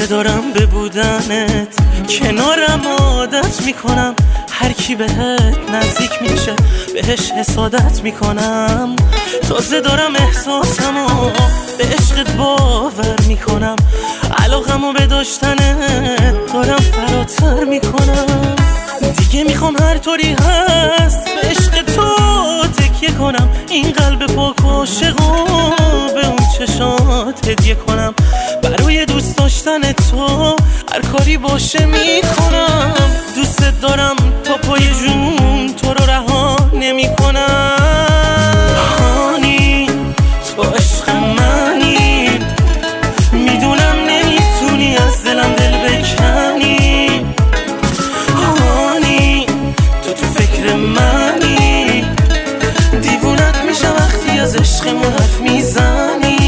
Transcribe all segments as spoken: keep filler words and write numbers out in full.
دارم به بودنت، کنارم عادت میکنم، هر کی بهت نزدیک میشه بهش حسادت میکنم. تازه دارم احساسمو به عشقت باور میکنم، علاقمو به داشتنت دارم فراتر میکنم. دیگه میخوام هر طوری هست به عشق تو تکیه کنم، این قلب پاک و عاشقو به اون چشات هدیه کنم. برای دوست داشتن تو هر کاری باشه میکنم، دوست دارم تا پای جون تو رو رها نمیکنم. هانی تو عشق منی، میدونم نمیتونی از دلم دل بکنی. هانی تو تو فکر منی، دیوونت میشه وقتی از عشقمون حرف میزنی.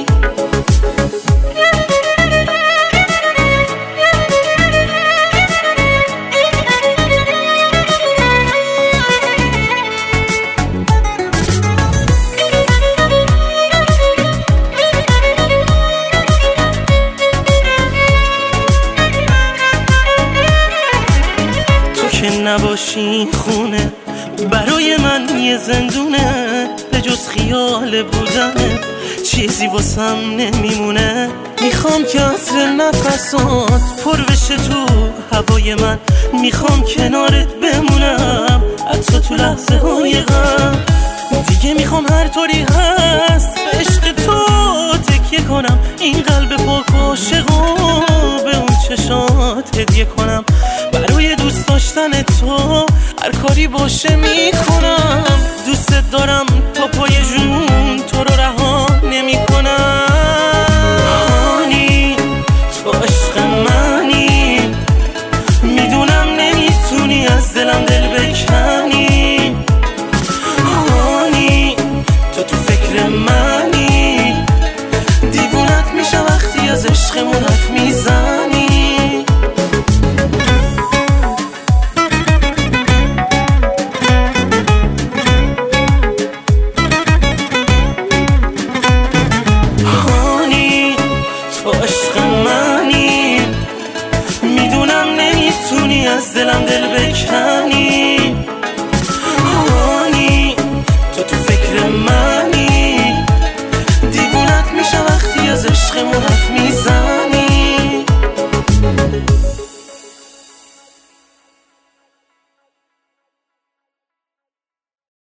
که نباشی خونه برای من یه زندونه، به جز خیال بودنه چیزی واسم نمیمونه. میخوام که عطر نفسات پر بشه تو هوای من، میخوام کنارت بمونم حتی تو لحظه های غم. دیگه میخوام هر طوری هست به عشق تو تکیه کنم، این قلب پاک و عاشقو به اون چشات هدیه کنم. برای دوست داشتن تو هر کاری باشه میکنم.